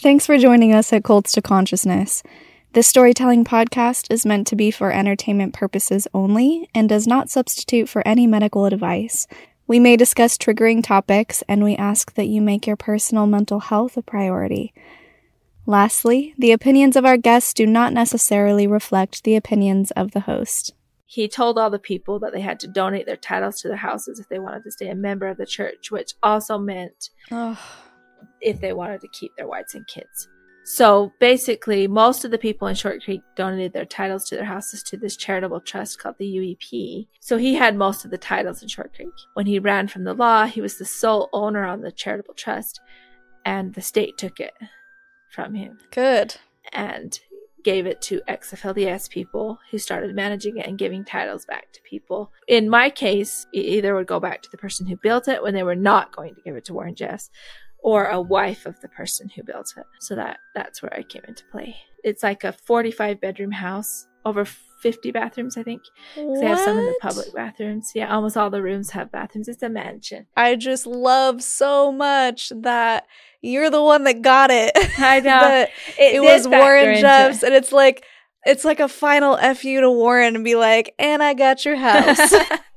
Thanks for joining us at Cults to Consciousness. This storytelling podcast is meant to be for entertainment purposes only and does not substitute for any medical advice. We may discuss triggering topics, and we ask that you make your personal mental health a priority. Lastly, the opinions of our guests do not necessarily reflect the opinions of the host. He told all the people that they had to donate their titles to their houses if they wanted to stay a member of the church, which also meant if they wanted to keep their wives and kids. So basically, most of the people in Short Creek donated their titles to their houses to this charitable trust called the UEP. So he had most of the titles in Short Creek. When he ran from the law, he was the sole owner on the charitable trust, and the state took it from him. Good. And gave it to ex-FLDS people who started managing it and giving titles back to people. In my case, it either would go back to the person who built it when they were not going to give it to Warren Jeffs, or a wife of the person who built it. So that's where I came into play. It's like a 45-bedroom house, over 50 bathrooms, I think. Because they have some in the public bathrooms. Yeah, almost all the rooms have bathrooms. It's a mansion. I just love so much that you're the one that got it. I know. It was Warren Jeffs, and it's like a final F you to Warren and be like, and I got your house.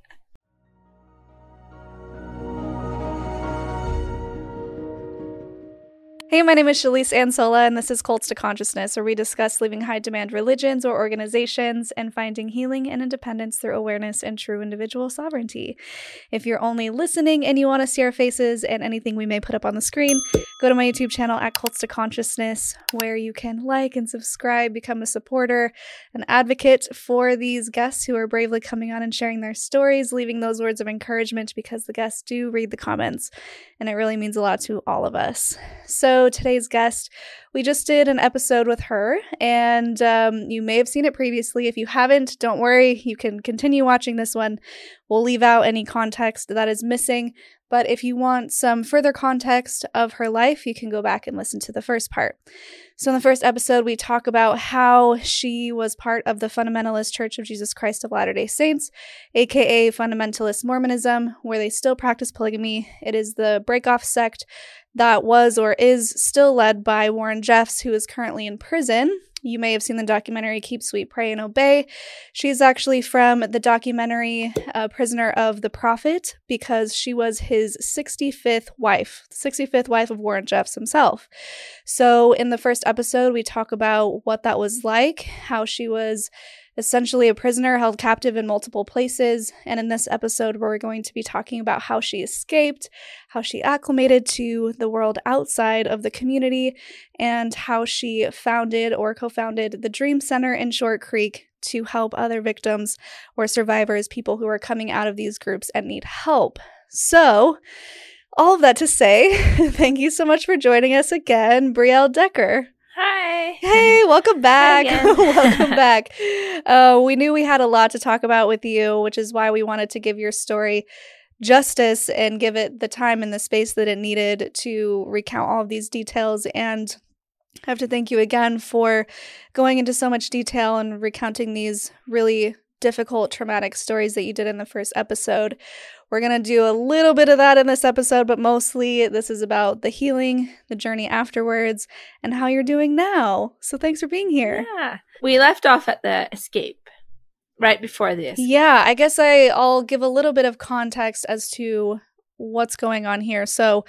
Hey, my name is Shalise Ansola, and this is Cults to Consciousness, where we discuss leaving high-demand religions or organizations and finding healing and independence through awareness and true individual sovereignty. If you're only listening and you want to see our faces and anything we may put up on the screen, go to my YouTube channel at Cults to Consciousness, where you can like and subscribe, become a supporter, an advocate for these guests who are bravely coming on and sharing their stories, leaving those words of encouragement, because the guests do read the comments, and it really means a lot to all of us. So today's guest, we just did an episode with her, and you may have seen it previously. If you haven't, don't worry. You can continue watching this one. We'll leave out any context that is missing, but if you want some further context of her life, you can go back and listen to the first part. So in the first episode, we talk about how she was part of the Fundamentalist Church of Jesus Christ of Latter-day Saints, aka Fundamentalist Mormonism, where they still practice polygamy. It is the breakoff sect that was or is still led by Warren Jeffs, who is currently in prison. You may have seen the documentary Keep Sweet, Pray, and Obey. She's actually from the documentary Prisoner of the Prophet, because she was his 65th wife of Warren Jeffs himself. So in the first episode, we talk about what that was like, how she was essentially a prisoner held captive in multiple places. And in this episode, we're going to be talking about how she escaped, how she acclimated to the world outside of the community, and how she founded or co-founded the Dream Center in Short Creek to help other victims or survivors, people who are coming out of these groups and need help. So, all of that to say, thank you so much for joining us again, Brielle Decker. Hi. Hey, welcome back. Welcome back. We knew we had a lot to talk about with you, which is why we wanted to give your story justice and give it the time and the space that it needed to recount all of these details. And I have to thank you again for going into so much detail and recounting these really difficult, traumatic stories that you did in the first episode. We're going to do a little bit of that in this episode, but mostly this is about the healing, the journey afterwards, and how you're doing now. So thanks for being here. Yeah. We left off at the escape, right before the escape. Yeah, I guess I'll give a little bit of context as to what's going on here. So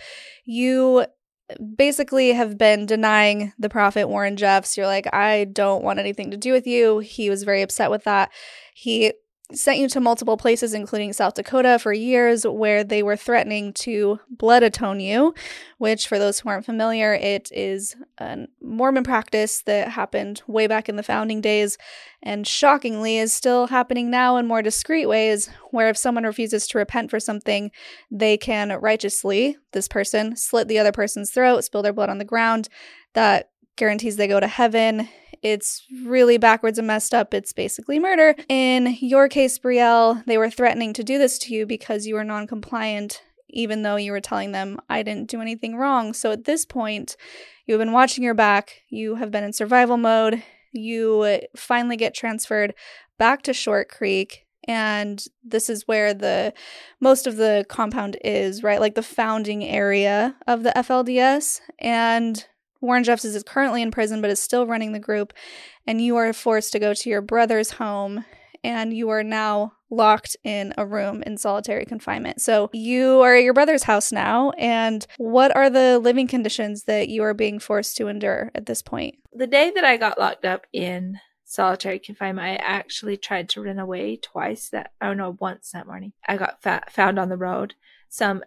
you basically have been denying the prophet Warren Jeffs. You're like, I don't want anything to do with you. He was very upset with that. He sent you to multiple places, including South Dakota, for years, where they were threatening to blood atone you, which, for those who aren't familiar, it is a Mormon practice that happened way back in the founding days, and shockingly is still happening now in more discreet ways, where if someone refuses to repent for something, they can righteously, this person, slit the other person's throat, spill their blood on the ground. That guarantees they go to heaven. It's really backwards and messed up. It's basically murder. In your case, Brielle, they were threatening to do this to you because you were non-compliant, even though you were telling them, I didn't do anything wrong. So at this point, you've been watching your back. You have been in survival mode. You finally get transferred back to Short Creek. And this is where the most of the compound is, right? Like the founding area of the FLDS. And Warren Jeffs is currently in prison, but is still running the group. And you are forced to go to your brother's home, and you are now locked in a room in solitary confinement. So you are at your brother's house now. And what are the living conditions that you are being forced to endure at this point? The day that I got locked up in solitary confinement, I actually tried to run away twice. Once that morning. I got found on the road. Some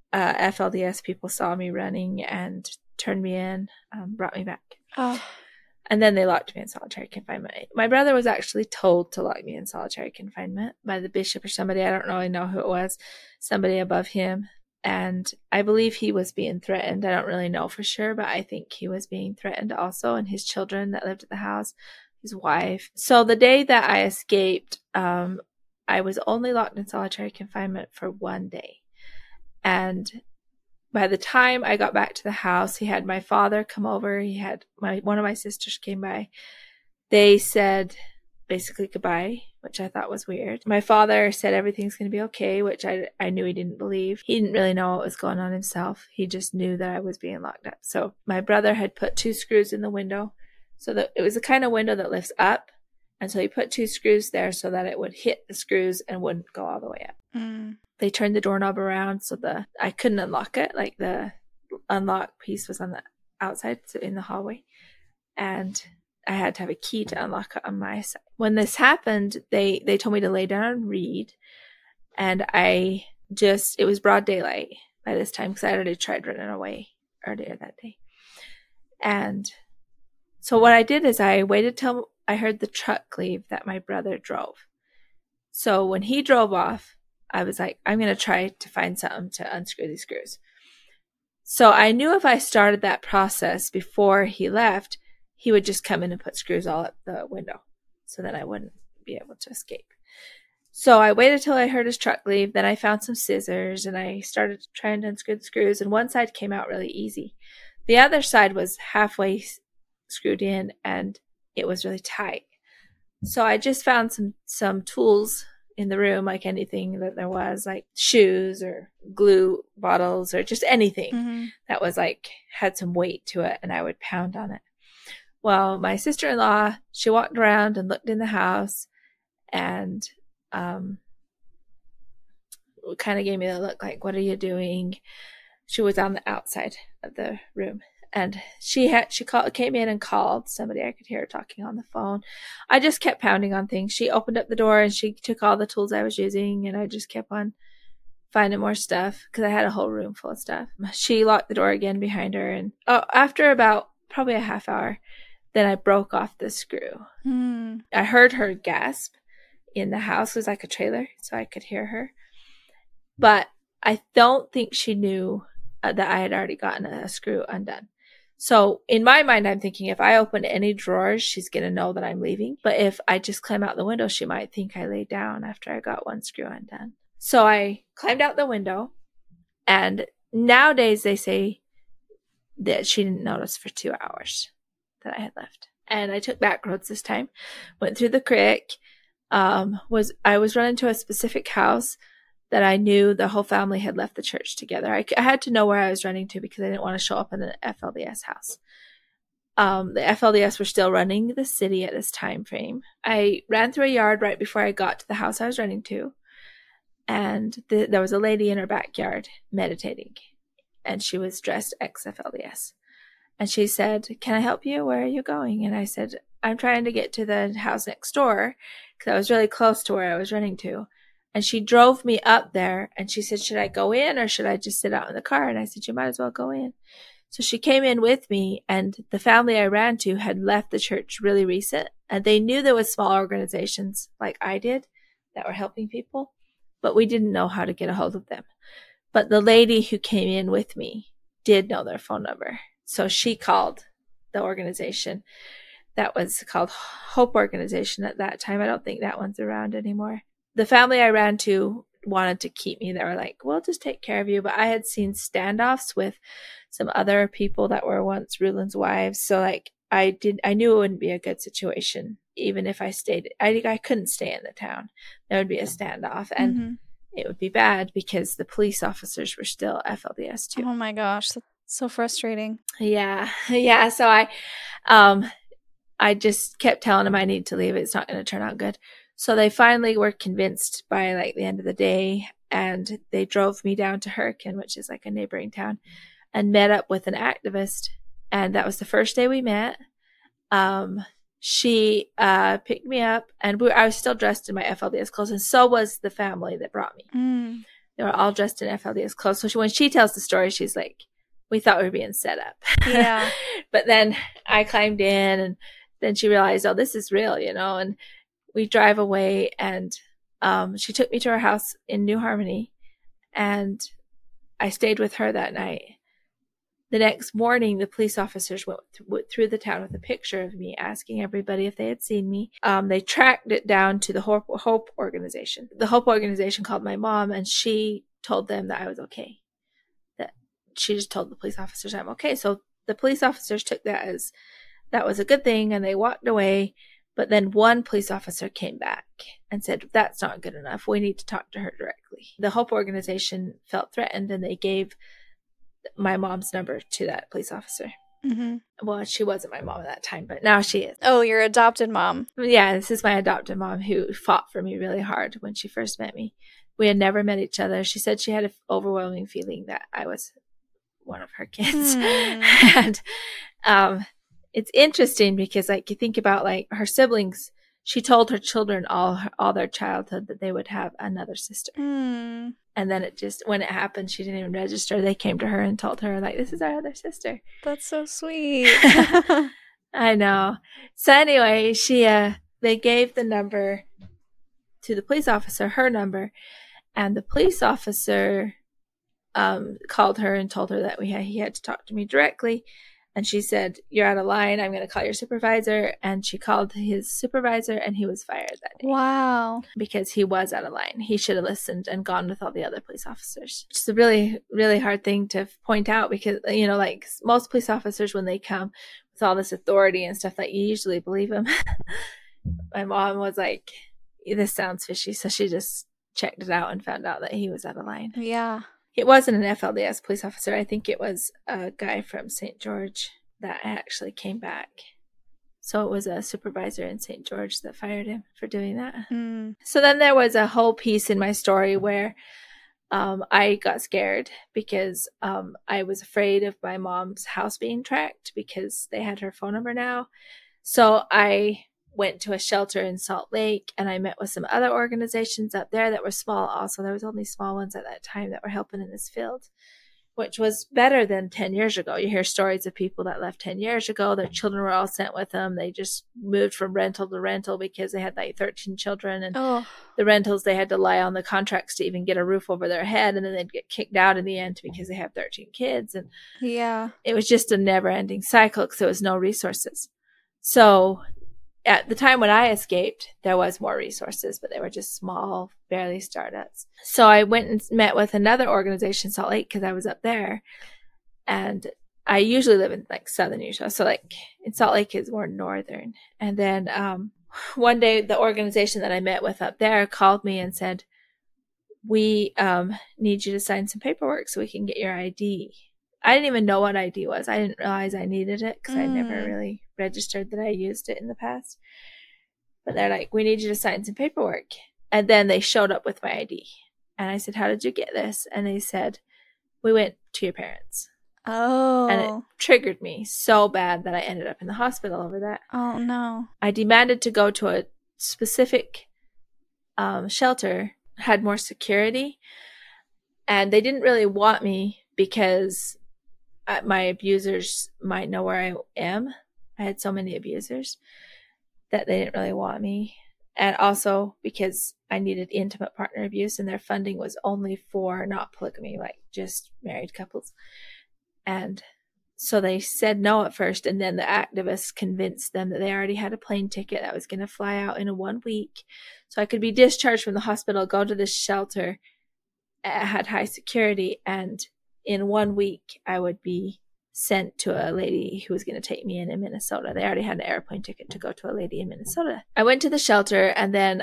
FLDS people saw me running and turned me in, brought me back. Oh. And then they locked me in solitary confinement. My brother was actually told to lock me in solitary confinement by the bishop or somebody. I don't really know who it was. Somebody above him. And I believe he was being threatened. I don't really know for sure, but I think he was being threatened also. And his children that lived at the house, his wife. So the day that I escaped, I was only locked in solitary confinement for one day. And by the time I got back to the house, he had my father come over. He had one of my sisters came by. They said basically goodbye, which I thought was weird. My father said everything's going to be okay, which I knew he didn't believe. He didn't really know what was going on himself. He just knew that I was being locked up. So my brother had put 2 screws in the window, so that it was the kind of window that lifts up. And so he put 2 screws there so that it would hit the screws and wouldn't go all the way up. Mm. They turned the doorknob around so I couldn't unlock it. Like the unlock piece was on the outside, so in the hallway. And I had to have a key to unlock it on my side. When this happened, they told me to lay down and read. And it was broad daylight by this time because I already tried running away earlier that day. And so what I did is I waited till I heard the truck leave that my brother drove. So when he drove off, I was like, I'm going to try to find something to unscrew these screws. So I knew if I started that process before he left, he would just come in and put screws all up the window. So then I wouldn't be able to escape. So I waited till I heard his truck leave. Then I found some scissors and I started trying to unscrew the screws. And one side came out really easy. The other side was halfway screwed in and it was really tight. So I just found some tools in the room, like anything that there was, like shoes or glue bottles or just anything that was like had some weight to it, and I would pound on it. Well, my sister-in-law, she walked around and looked in the house and kind of gave me the look like, what are you doing? She was on the outside of the room. And she came in and called somebody. I could hear her talking on the phone. I just kept pounding on things. She opened up the door and she took all the tools I was using, and I just kept on finding more stuff because I had a whole room full of stuff. She locked the door again behind her, and after about probably a half hour, then I broke off the screw. I heard her gasp in the house. It was like a trailer, so I could hear her. But I don't think she knew that I had already gotten a screw undone. So in my mind, I'm thinking if I open any drawers, she's going to know that I'm leaving. But if I just climb out the window, she might think I laid down after I got one screw undone. So I climbed out the window, and nowadays they say that she didn't notice for 2 hours that I had left. And I took back roads this time, went through the creek, I was running to a specific house that I knew the whole family had left the church together. I had to know where I was running to because I didn't want to show up in an FLDS house. The FLDS were still running the city at this time frame. I ran through a yard right before I got to the house I was running to. And there was a lady in her backyard meditating. And she was dressed ex-FLDS. And she said, "Can I help you? Where are you going?" And I said, "I'm trying to get to the house next door," because I was really close to where I was running to. And she drove me up there, and she said, "Should I go in or should I just sit out in the car?" And I said, "You might as well go in." So she came in with me, and the family I ran to had left the church really recent, and they knew there was small organizations like I did that were helping people, but we didn't know how to get a hold of them. But the lady who came in with me did know their phone number. So she called the organization that was called Hope Organization at that time. I don't think that one's around anymore. The family I ran to wanted to keep me. They were like, "We'll just take care of you." But I had seen standoffs with some other people that were once Rulin's wives. So like I knew it wouldn't be a good situation. Even if I stayed, I couldn't stay in the town. There would be a standoff, and it would be bad because the police officers were still FLDS too. Oh my gosh. So frustrating. Yeah. So I just kept telling them I need to leave. It's not going to turn out good. So they finally were convinced by like the end of the day, and they drove me down to Hurricane, which is like a neighboring town, and met up with an activist. And that was the first day we met. She picked me up, and I was still dressed in my FLDS clothes, and so was the family that brought me. Mm. They were all dressed in FLDS clothes. So when she tells the story, she's like, we thought we were being set up. Yeah. But then I climbed in, and then she realized, oh, this is real, and we drive away, and she took me to her house in New Harmony, and I stayed with her that night. The next morning, the police officers went through the town with a picture of me, asking everybody if they had seen me. They tracked it down to the Hope organization. The Hope organization called my mom, and she told them that I was okay. That she just told the police officers I'm okay. So the police officers took that as that was a good thing, and they walked away. But then one police officer came back and said, that's not good enough. We need to talk to her directly. The Hope organization felt threatened, and they gave my mom's number to that police officer. Mm-hmm. Well, she wasn't my mom at that time, but now she is. Oh, your adopted mom. Yeah, this is my adopted mom who fought for me really hard when she first met me. We had never met each other. She said she had an overwhelming feeling that I was one of her kids. And it's interesting because, like, you think about, like, her siblings. She told her children all their childhood that they would have another sister. Mm. And then when it happened, she didn't even register. They came to her and told her, like, this is our other sister. That's so sweet. I know. So anyway, they gave the number to the police officer, her number, and the police officer called her and told her that he had to talk to me directly. And she said, you're out of line. I'm going to call your supervisor. And she called his supervisor, and he was fired that day. Wow. Because he was out of line. He should have listened and gone with all the other police officers. It's a really, really hard thing to point out because, like most police officers, when they come with all this authority and stuff, like, you usually believe them. My mom was like, this sounds fishy. So she just checked it out and found out that he was out of line. Yeah. It wasn't an FLDS police officer. I think it was a guy from St. George that actually came back. So it was a supervisor in St. George that fired him for doing that. Mm. So then there was a whole piece in my story where I got scared because I was afraid of my mom's house being tracked because they had her phone number now. So I went to a shelter in Salt Lake, and I met with some other organizations up there that were small also. There was only small ones at that time that were helping in this field, which was better than 10 years ago. You hear stories of people that left 10 years ago. Their children were all sent with them. They just moved from rental to rental because they had like 13 children. And the rentals, they had to lie on the contracts to even get a roof over their head. And then they'd get kicked out in the end because they have 13 kids. And yeah, it was just a never-ending cycle because there was no resources. So at the time when I escaped, there was more resources, but they were just small, barely startups. So I went and met with another organization in Salt Lake because I was up there. And I usually live in like southern Utah. So like in Salt Lake is more northern. And then one day the organization that I met with up there called me and said, we need you to sign some paperwork so we can get your ID. I didn't even know what ID was. I didn't realize I needed it because I never really registered that I used it in the past. But they're like, we need you to sign some paperwork. And then they showed up with my ID. And I said, how did you get this? And they said, we went to your parents. Oh. And it triggered me so bad that I ended up in the hospital over that. Oh, no. I demanded to go to a specific shelter, had more security. And they didn't really want me because my abusers might know where I am. I had so many abusers that they didn't really want me. And also because I needed intimate partner abuse, and their funding was only for not polygamy, like just married couples. And so they said no at first, and then the activists convinced them that they already had a plane ticket that was going to fly out in 1 week. So I could be discharged from the hospital, go to this shelter, had high security, and in 1 week I would be sent to a lady who was going to take me in Minnesota. They already had an airplane ticket to go to a lady in Minnesota. I went to the shelter, and then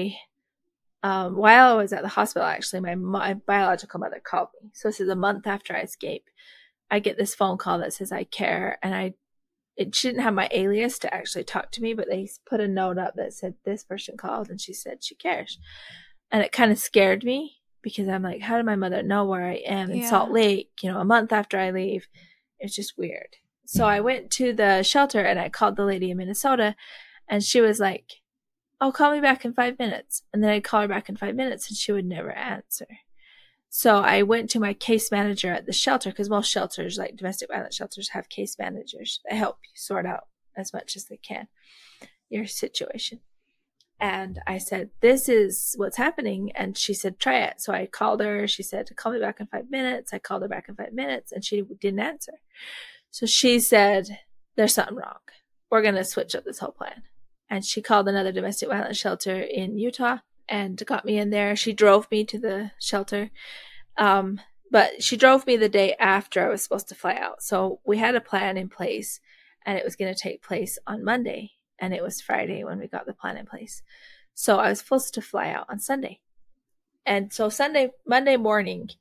while I was at the hospital, actually, my biological mother called me. So this is a month after I escaped. I get this phone call that says I care, and it shouldn't have my alias to actually talk to me, but they put a note up that said this person called and she said she cares. And it kind of scared me because I'm like, how did my mother know where I am in Salt Lake, a month after I leave? It's just weird. So I went to the shelter and I called the lady in Minnesota, and she was like, oh, call me back in 5 minutes. And then I'd call her back in 5 minutes and she would never answer. So I went to my case manager at the shelter, because most shelters, like domestic violence shelters, have case managers that help you sort out as much as they can your situation. And I said, this is what's happening. And she said, try it. So I called her. She said, call me back in 5 minutes. I called her back in 5 minutes and she didn't answer. So she said, there's something wrong. We're going to switch up this whole plan. And she called another domestic violence shelter in Utah and got me in there. She drove me to the shelter. But she drove me the day after I was supposed to fly out. So we had a plan in place, and it was going to take place on Monday. And it was Friday when we got the plan in place. So I was supposed to fly out on Sunday. And so Monday morning,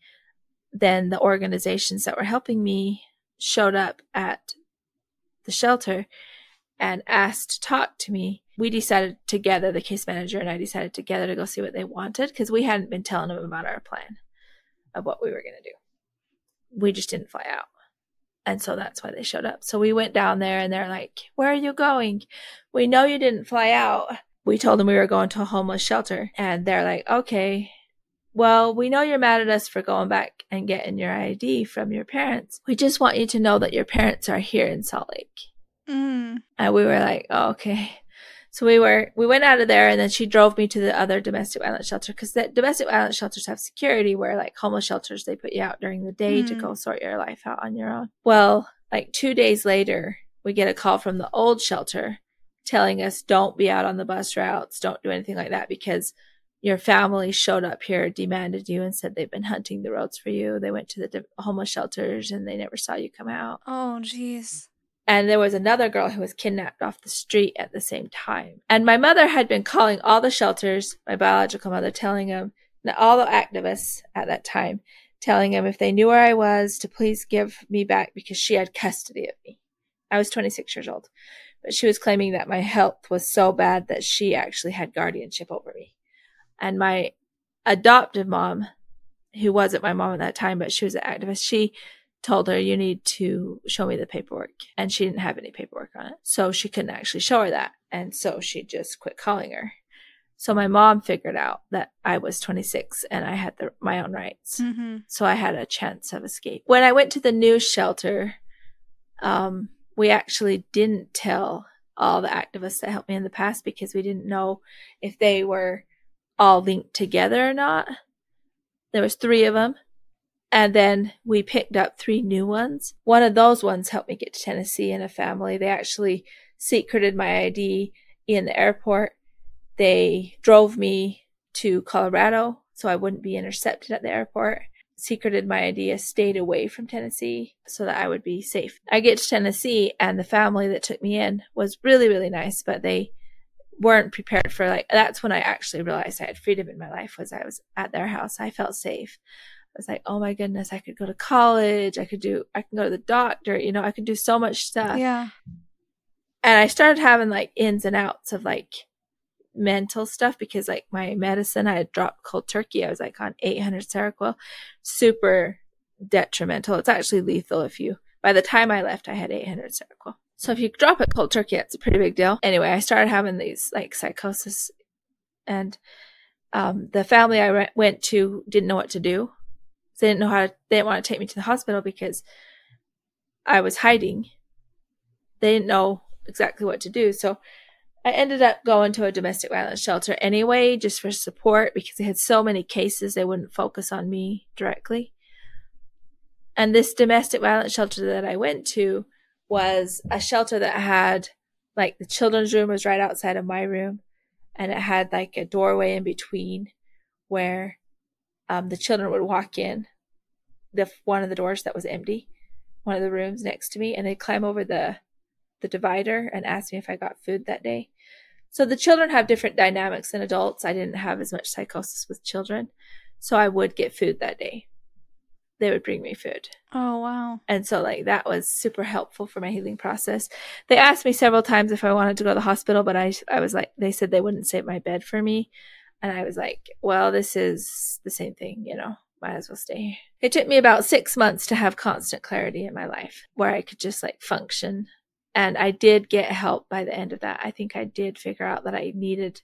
then the organizations that were helping me showed up at the shelter and asked to talk to me. We decided together, the case manager and I decided together to go see what they wanted, because we hadn't been telling them about our plan of what we were going to do. We just didn't fly out. And so that's why they showed up. So we went down there and they're like, where are you going? We know you didn't fly out. We told them we were going to a homeless shelter. And they're like, okay, well, we know you're mad at us for going back and getting your ID from your parents. We just want you to know that your parents are here in Salt Lake. And we were like, oh, okay. So we went out of there, and then she drove me to the other domestic violence shelter, because the domestic violence shelters have security, where like homeless shelters, they put you out during the day to go sort your life out on your own. Well, like 2 days later, we get a call from the old shelter telling us, don't be out on the bus routes, don't do anything like that, because your family showed up here, demanded you, and said they've been hunting the roads for you. They went to the homeless shelters and they never saw you come out. Oh, jeez. And there was another girl who was kidnapped off the street at the same time. And my mother had been calling all the shelters, my biological mother, telling them, all the activists at that time, telling them if they knew where I was to please give me back, because she had custody of me. I was 26 years old. But she was claiming that my health was so bad that she actually had guardianship over me. And my adoptive mom, who wasn't my mom at that time, but she was an activist, she told her, you need to show me the paperwork. And she didn't have any paperwork on it. So she couldn't actually show her that. And so she just quit calling her. So my mom figured out that I was 26 and I had my own rights. So I had a chance of escape. When I went to the new shelter, we actually didn't tell all the activists that helped me in the past, because we didn't know if they were all linked together or not. There was 3 of them. And then we picked up 3 new ones. One of those ones helped me get to Tennessee in a family. They actually secreted my ID in the airport. They drove me to Colorado so I wouldn't be intercepted at the airport. Secreted my ID, stayed away from Tennessee so that I would be safe. I get to Tennessee, and the family that took me in was really, really nice, but they weren't prepared for, that's when I actually realized I had freedom in my life, was I was at their house. I felt safe. I was like, oh my goodness, I could go to college. I can go to the doctor. I could do so much stuff. Yeah. And I started having ins and outs of mental stuff, because my medicine, I had dropped cold turkey. I was on 800 Seroquel, super detrimental. It's actually lethal by the time I left, I had 800 Seroquel. So if you drop it cold turkey, it's a pretty big deal. Anyway, I started having these psychosis, and the family I went to didn't know what to do. They didn't want to take me to the hospital because I was hiding. They didn't know exactly what to do. So I ended up going to a domestic violence shelter anyway, just for support, because they had so many cases, they wouldn't focus on me directly. And this domestic violence shelter that I went to was a shelter that had, the children's room was right outside of my room, and it had a doorway in between where the children would walk in, one of the doors that was empty, one of the rooms next to me, and they'd climb over the divider and ask me if I got food that day. So the children have different dynamics than adults. I didn't have as much psychosis with children, so I would get food that day. they would bring me food. Oh, wow. And so like that was super helpful for my healing process. They asked me several times if I wanted to go to the hospital, but I was like, they said they wouldn't save my bed for me. And I was like, well, this is the same thing, you know, might as well stay here. It took me about 6 months to have constant clarity in my life where I could just like function. And I did get help by the end of that. I think I did figure out that I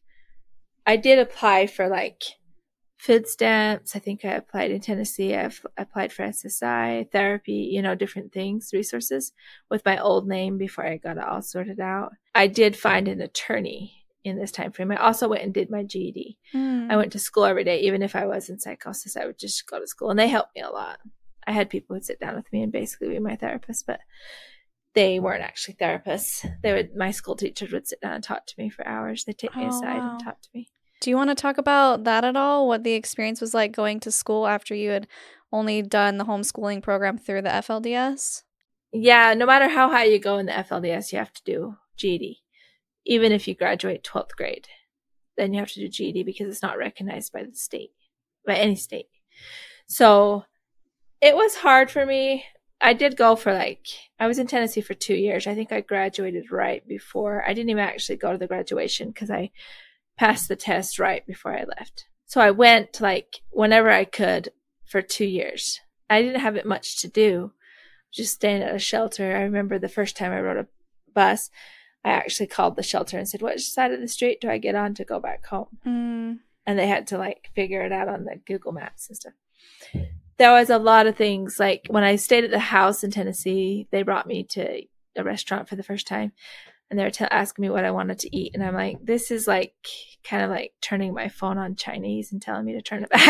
did apply for like food stamps. I think I applied in Tennessee. I've applied for SSI, therapy, you know, different things, resources with my old name before I got it all sorted out. I did find an attorney in this time frame. I also went and did my GED. I went to school every day. Even if I was in psychosis, I would just go to school, and they helped me a lot. I had people who would sit down with me and basically be my therapist, but they weren't actually therapists. My school teachers would sit down and talk to me for hours. They'd take me aside and talk to me. Do you want to talk about that at all? What the experience was like going to school after you had only done the homeschooling program through the FLDS? Yeah, no matter how high you go in the FLDS, you have to do GED. Even if you graduate 12th grade, then you have to do GED because it's not recognized by the state, by any state. So it was hard for me. I did go for I was in Tennessee for 2 years. I think I graduated right before. I didn't even actually go to the graduation because I passed the test right before I left. So I went whenever I could for 2 years. I didn't have it much to do, just staying at a shelter. I remember the first time I rode a bus, I actually called the shelter and said, which side of the street do I get on to go back home? And they had to figure it out on the Google Maps and stuff. There was a lot of things. When I stayed at the house in Tennessee, they brought me to a restaurant for the first time. And they were asking me what I wanted to eat. And I'm like, this is kind of like turning my phone on Chinese and telling me to turn it back.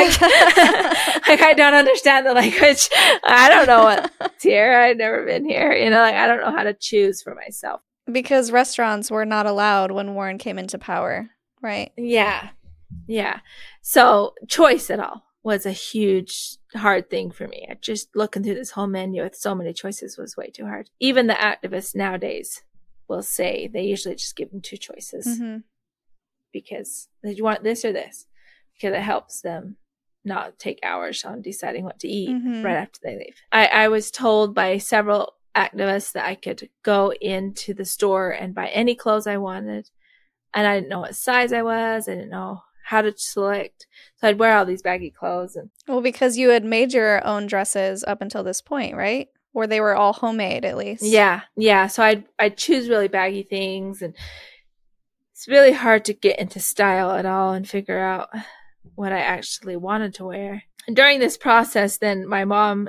I don't understand the language. I don't know what's here. I've never been here. I don't know how to choose for myself. Because restaurants were not allowed when Warren came into power, right? Yeah. Yeah. So choice at all was a huge, hard thing for me. Just looking through this whole menu with so many choices was way too hard. Even the activists nowadays will say they usually just give them 2 choices because you want this or this, because it helps them not take hours on deciding what to eat right after they leave. I was told by several activists that I could go into the store and buy any clothes I wanted, and I didn't know what size I was. I didn't know how to select, so I'd wear all these baggy clothes. Well, because you had made your own dresses up until this point, right? Or they were all homemade, at least. Yeah. So I'd choose really baggy things, and it's really hard to get into style at all and figure out what I actually wanted to wear. And during this process, then my mom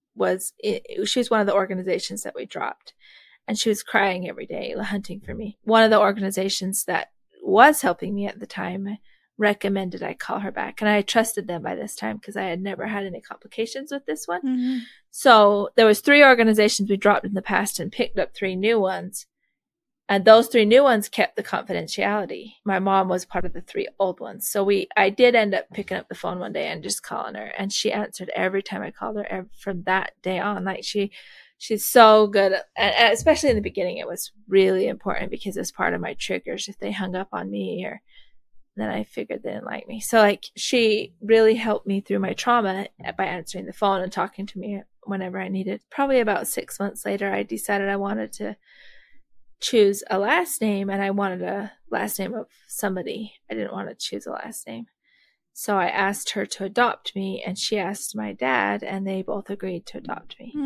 she was one of the organizations that we dropped, and she was crying every day, hunting for me. One of the organizations that was helping me at the time recommended I call her back, and I trusted them by this time because I had never had any complications with this one. So there was 3 organizations we dropped in the past and picked up 3 new ones, and those 3 new ones kept the confidentiality. My mom was part of the 3 old ones, so I did end up picking up the phone one day and just calling her, and she answered every time I called her from that day on. She's so good, and especially in the beginning it was really important because it was part of my triggers. If they hung up on me, or then I figured they didn't like me. So she really helped me through my trauma by answering the phone and talking to me whenever I needed. Probably about 6 months later, I decided I wanted to choose a last name, and I wanted a last name of somebody. I didn't want to choose a last name. So I asked her to adopt me, and she asked my dad, and they both agreed to adopt me.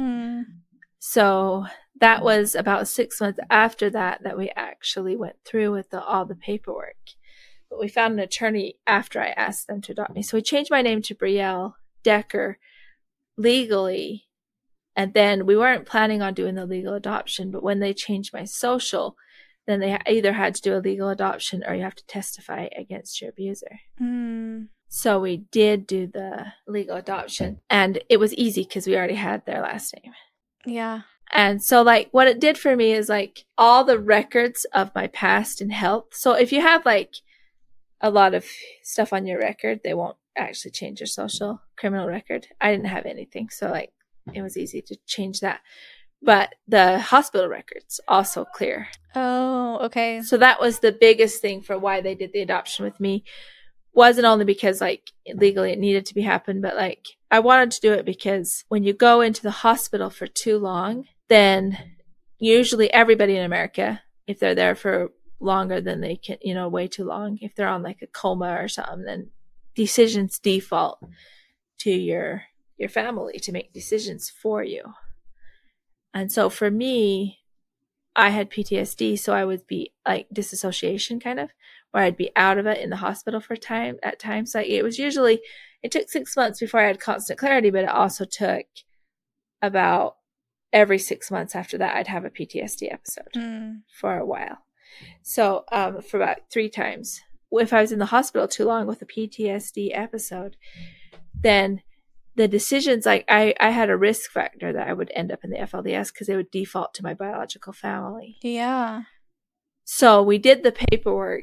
So that was about 6 months after that we actually went through with all the paperwork. But we found an attorney after I asked them to adopt me. So we changed my name to Brielle Decker legally. And then we weren't planning on doing the legal adoption. But when they changed my social, then they either had to do a legal adoption or you have to testify against your abuser. So we did do the legal adoption. And it was easy because we already had their last name. Yeah. And so what it did for me is all the records of my past and health. So if you have a lot of stuff on your record, they won't actually change your social criminal record. I didn't have anything. So it was easy to change that. But the hospital records also clear. Oh, okay. So that was the biggest thing for why they did the adoption with me, wasn't only because like legally it needed to be happen, but like I wanted to do it because when you go into the hospital for too long, then usually everybody in America, if they're there for longer than they can, way too long, if they're on like a coma or something, then decisions default to your family to make decisions for you. And so for me, I had PTSD, so I would be like disassociation kind of, where I'd be out of it in the hospital for at times. Like it took 6 months before I had constant clarity, but it also took about every 6 months after that, I'd have a PTSD episode for a while. So for about 3 times. If I was in the hospital too long with a PTSD episode, then the decisions, like I had a risk factor that I would end up in the FLDS because they would default to my biological family. Yeah. So we did the paperwork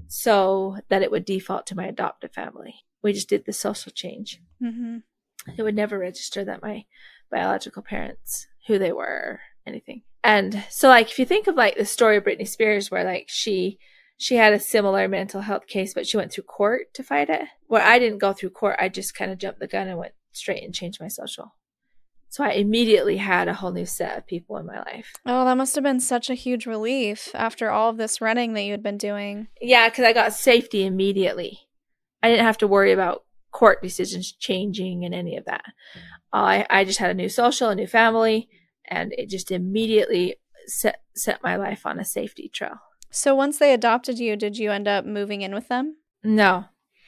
so that it would default to my adoptive family. We just did the social change. Mm-hmm. It would never register that my biological parents, who they were, or anything. And so like if you think of like the story of Britney Spears, where like she had a similar mental health case, but she went through court to fight it. Where I didn't go through court, I just kind of jumped the gun and went straight and changed my social. So I immediately had a whole new set of people in my life. Oh, that must have been such a huge relief after all of this running that you had been doing. Yeah, because I got safety immediately. I didn't have to worry about court decisions changing and any of that. I just had a new social, a new family, and it just immediately set my life on a safety trail. So once they adopted you, did you end up moving in with them? No.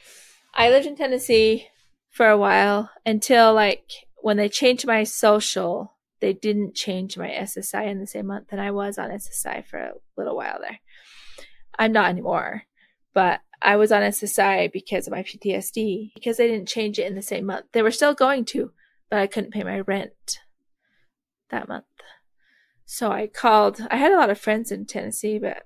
I lived in Tennessee for a while until like when they changed my social, they didn't change my SSI in the same month, and I was on SSI for a little while there. I'm not anymore, but I was on SSI because of my PTSD, because they didn't change it in the same month. They were still going to, but I couldn't pay my rent that month. So I had a lot of friends in Tennessee, but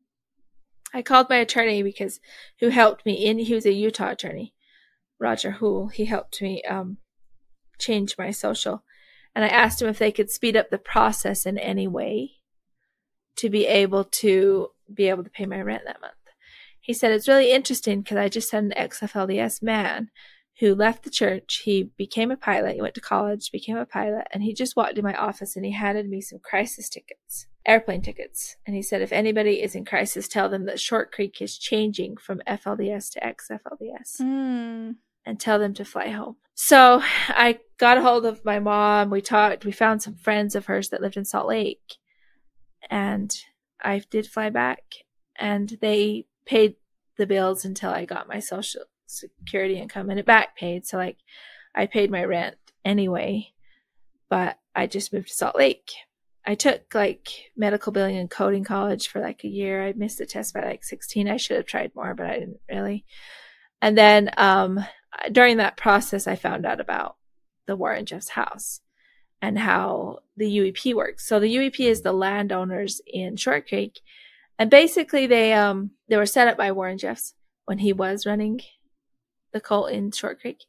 I called my attorney who helped me he was a Utah attorney, Roger Houle. He helped me change my social. And I asked him if they could speed up the process in any way to be able to pay my rent that month. He said, it's really interesting because I just had an ex-FLDS man who left the church. He became a pilot. He went to college, became a pilot, and he just walked in my office and he handed me some crisis tickets, airplane tickets. And he said, if anybody is in crisis, tell them that Short Creek is changing from FLDS to ex-FLDS. And tell them to fly home. So I got a hold of my mom. We talked. We found some friends of hers that lived in Salt Lake. And I did fly back. And they paid the bills until I got my Social Security income. And it back paid. So like I paid my rent anyway. But I just moved to Salt Lake. I took like medical billing and coding college for like a year. I missed the test by like 16. I should have tried more, but I didn't really. And then during that process, I found out about the Warren Jeffs house and how the UEP works. So the UEP is the landowners in Short Creek. And basically they were set up by Warren Jeffs when he was running the cult in Short Creek.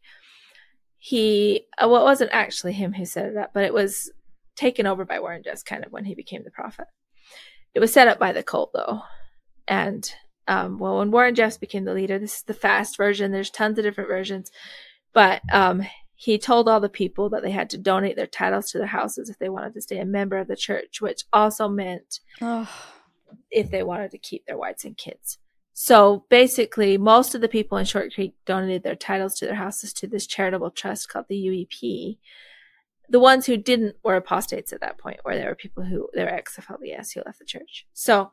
It wasn't actually him who set it up, but it was taken over by Warren Jeffs kind of when he became the prophet. It was set up by the cult though. And when Warren Jeffs became the leader, this is the fast version. There's tons of different versions. But he told all the people that they had to donate their titles to their houses if they wanted to stay a member of the church, which also meant if they wanted to keep their wives and kids. So basically, most of the people in Short Creek donated their titles to their houses to this charitable trust called the UEP. The ones who didn't were apostates at that point, where there were people they were ex-FLDS who left the church. So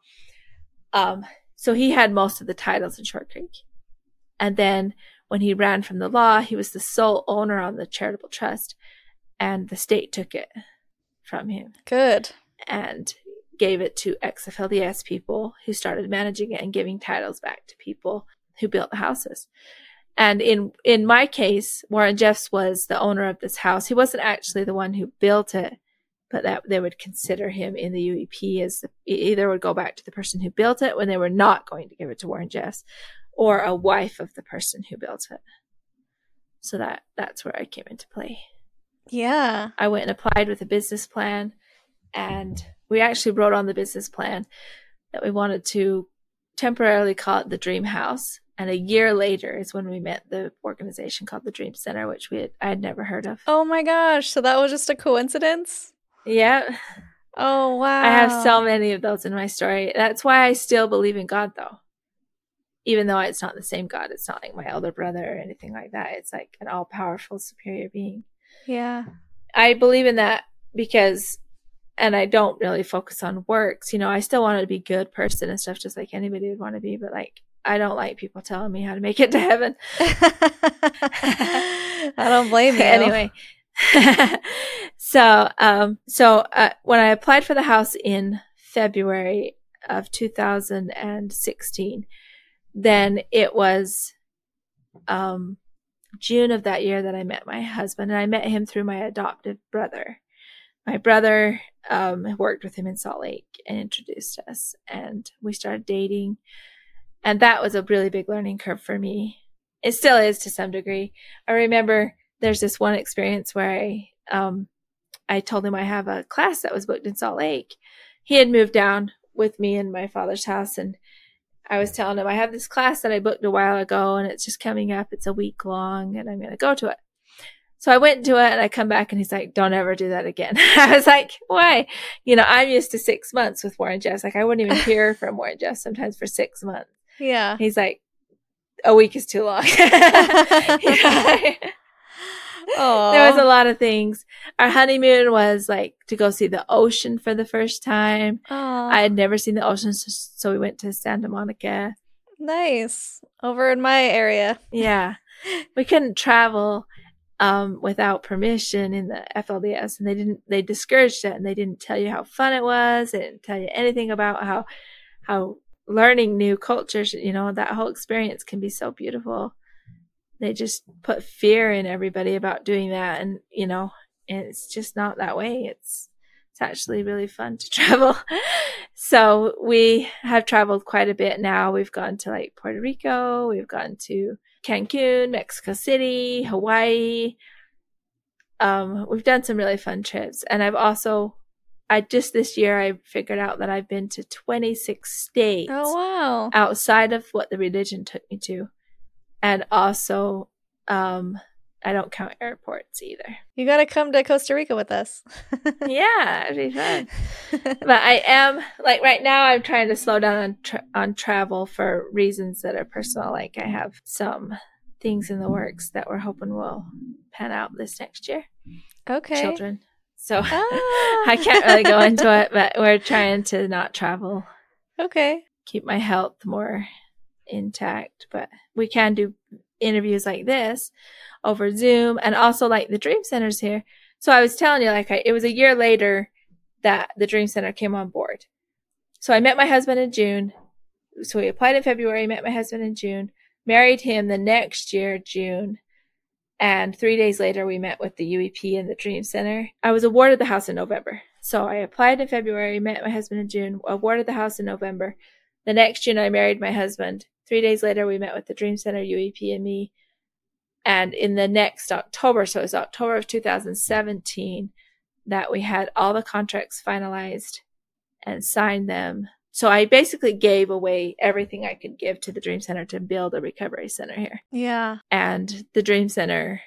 he had most of the titles in Short Creek. And then when he ran from the law, he was the sole owner on the charitable trust, and the state took it from him. Good. And gave it to ex-FLDS people who started managing it and giving titles back to people who built the houses. And in my case, Warren Jeffs was the owner of this house. He wasn't actually the one who built it, but that they would consider him in the UEP as either would go back to the person who built it when they were not going to give it to Warren Jeffs, or a wife of the person who built it. So that's where I came into play. Yeah. I went and applied with a business plan, and we actually wrote on the business plan that we wanted to temporarily call it the Dream House, And a year later is when we met the organization called the Dream Center, which I had never heard of. Oh my gosh. So that was just a coincidence? Yeah. Oh, wow. I have so many of those in my story. That's why I still believe in God, though. Even though it's not the same God. It's not like my elder brother or anything like that. It's like an all-powerful superior being. Yeah. I believe in that because, and I don't really focus on works. You know, I still want to be a good person and stuff, just like anybody would want to be. But like, I don't like people telling me how to make it to heaven. I don't blame you. Anyway. So when I applied for the house in February of 2016, then it was June of that year that I met my husband, and I met him through my adopted brother. My brother worked with him in Salt Lake and introduced us, and we started dating. And that was a really big learning curve for me. It still is to some degree. I remember there's this one experience where I told him I have a class that was booked in Salt Lake. He had moved down with me in my father's house, and I was telling him I have this class that I booked a while ago, and it's just coming up. It's a week long, and I'm going to go to it. So I went to it, and I come back, and he's like, don't ever do that again. I was like, why? You know, I'm used to 6 months with Warren Jeffs. Like, I wouldn't even hear from Warren Jeffs sometimes for 6 months. Yeah. He's like, a week is too long. There was a lot of things. Our honeymoon was like to go see the ocean for the first time. I had never seen the ocean, so we went to Santa Monica. Nice. Over in my area. Yeah. We couldn't travel without permission in the FLDS, and they discouraged it, and they didn't tell you how fun it was. They didn't tell you anything about how learning new cultures, you know, that whole experience can be so beautiful. They just put fear in everybody about doing that. And, you know, it's just not that way. It's actually really fun to travel. So we have traveled quite a bit now. We've gone to like Puerto Rico. We've gone to Cancun, Mexico City, Hawaii. We've done some really fun trips. And just this year, I figured out that I've been to 26 states. Oh, wow. Outside of what the religion took me to. And also, I don't count airports either. You got to come to Costa Rica with us. Yeah, it'd be fun. But I am, like right now, I'm trying to slow down on travel for reasons that are personal. Like I have some things in the works that we're hoping will pan out this next year. Okay. Children. So I can't really go into it, but we're trying to not travel. Okay. Keep my health more intact, but we can do interviews like this over Zoom, and also like the Dream Center's here. So I was telling you, like it was a year later that the Dream Center came on board. So I met my husband in June. So we applied in February, met my husband in June, married him the next year, June. And 3 days later, we met with the UEP and the Dream Center. I was awarded the house in November. So I applied in February, met my husband in June, awarded the house in November. The next June, I married my husband. 3 days later, we met with the Dream Center, UEP, and me. And in the next October, so it was October of 2017, that we had all the contracts finalized and signed them. So I basically gave away everything I could give to the Dream Center to build a recovery center here. Yeah. And the Dream Center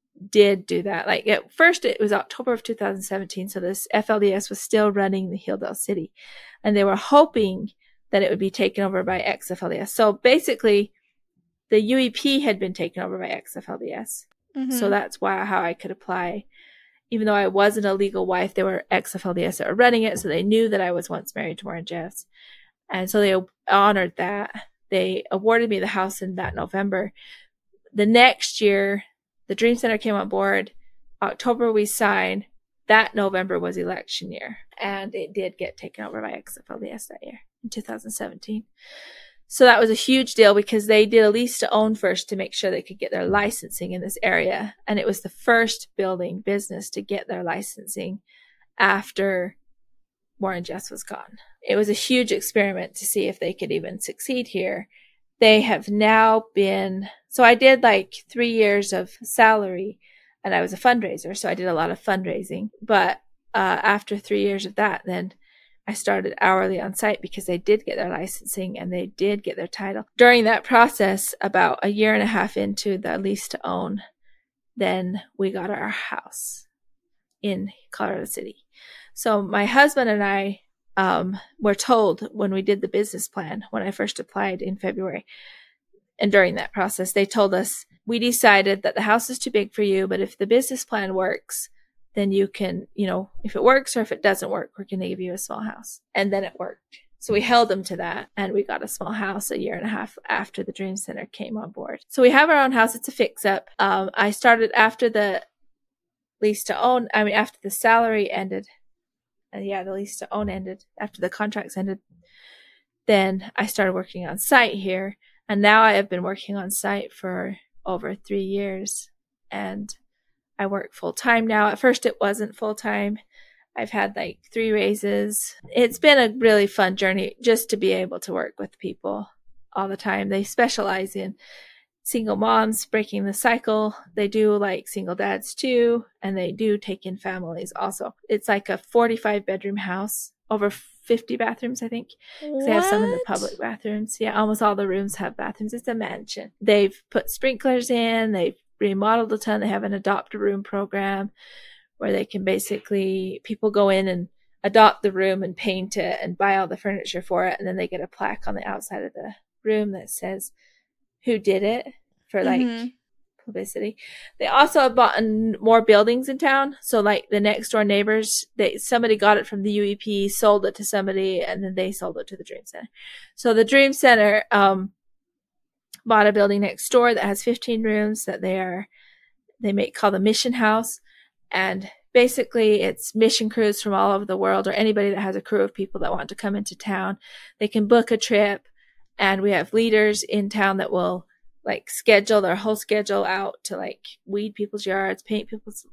did do that. Like at first it was October of 2017. So this FLDS was still running the Hildale City, and they were hoping that it would be taken over by ex-FLDS. So basically the UEP had been taken over by ex-FLDS. Mm-hmm. So that's how I could apply. Even though I wasn't a legal wife, they were ex-FLDS that were running it. So they knew that I was once married to Warren Jeffs. And so they honored that. They awarded me the house in that November. The next year, the Dream Center came on board. October we signed. That November was election year. And it did get taken over by ex-FLDS that year in 2017. So that was a huge deal because they did a lease to own first to make sure they could get their licensing in this area. And it was the first building business to get their licensing after Warren Jeffs was gone. It was a huge experiment to see if they could even succeed here. They have now been, so I did like 3 years of salary, and I was a fundraiser. So I did a lot of fundraising. But after 3 years of that, then I started hourly on site because they did get their licensing and they did get their title. During that process, about a year and a half into the lease to own, then we got our house in Colorado City. So my husband and I were told when we did the business plan, when I first applied in February, and during that process, they told us, we decided that the house is too big for you, but if the business plan works, then you can, if it works or if it doesn't work, we're going to give you a small house. And then it worked. So we held them to that, and we got a small house a year and a half after the Dream Center came on board. So we have our own house. It's a fix-up. I started after the lease to own, after the salary ended. The lease to own ended, after the contracts ended. Then I started working on site here. And now I have been working on site for over 3 years, and I work full time now. At first it wasn't full time. I've had 3 raises. It's been a really fun journey just to be able to work with people all the time. They specialize in single moms breaking the cycle. They do single dads too, and they do take in families also. It's a 45 bedroom house, over 50 bathrooms, I think. Because they have some in the public bathrooms. Yeah, almost all the rooms have bathrooms. It's a mansion. They've put sprinklers in. They've remodeled a ton. They have an adopt a room program where they can people go in and adopt the room and paint it and buy all the furniture for it. And then they get a plaque on the outside of the room that says who did it for publicity. They also have bought more buildings in town. So the next door neighbors, somebody got it from the UEP, sold it to somebody, and then they sold it to the Dream Center. So the Dream Center bought a building next door that has 15 rooms that they call the Mission House. And basically it's mission crews from all over the world, or anybody that has a crew of people that want to come into town. They can book a trip, and we have leaders in town that will schedule their whole schedule out to weed people's yards, paint people's